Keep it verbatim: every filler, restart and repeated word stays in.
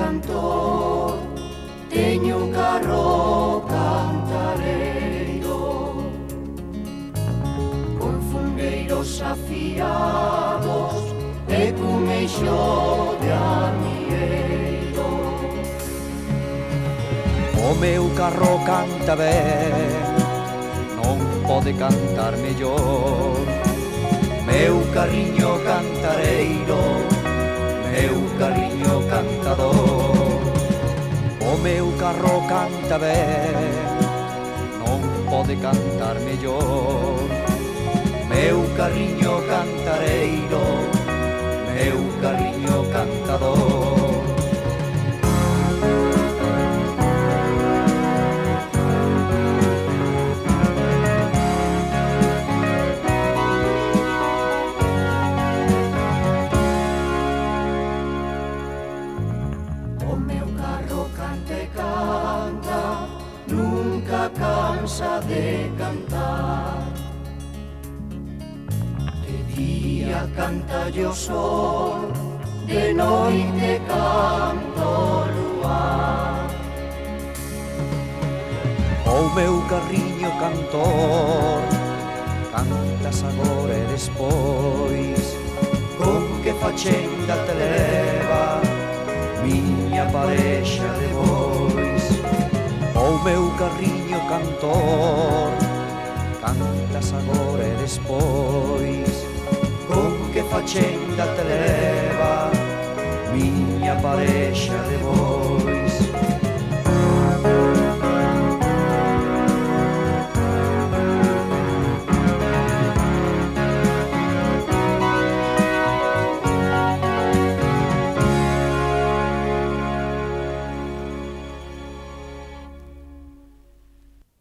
cantor, teño un carro cantareiro, con fungueiros afiados e cun meixo de amieiro. O meu carro canta ben, non pode cantar mellor. Meu carriño cantareiro, meu carriño cantador. O meu carro canta ben, non pode cantar mellor. Meu carriño cantareiro, meu carriño cantador. O meu carro canta e canta, nunca cansa de cantar. De día canta o sol, de noite canta o luar. O meu carriño cantor, cantas agora e despois, con que facenda te leva miña parexa de bois. O meu carriño cantor, cantas agora e despois, con que facenda te leva miña parexa de bois.